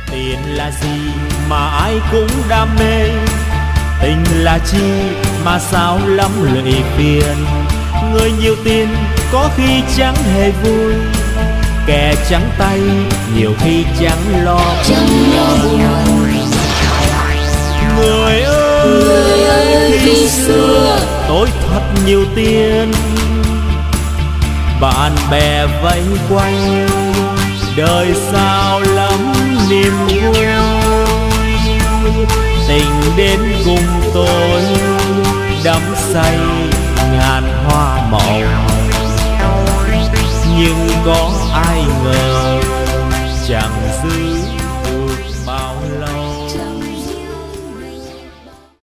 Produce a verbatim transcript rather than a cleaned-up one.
Tiền là gì mà ai cũng đam mê, tình là chi mà sao lắm lụy phiền. Người nhiều tiền có khi chẳng hề vui, kẻ trắng tay nhiều khi chẳng lo chẳng lo buồn. Người ơi, Người ơi khi xưa tôi thật nhiều tiền, bạn bè vây quanh, đời sao lắm niềm vui. Tình đến cùng tôi đắm say ngàn hoa màu, nhưng có ai ngờ chẳng dư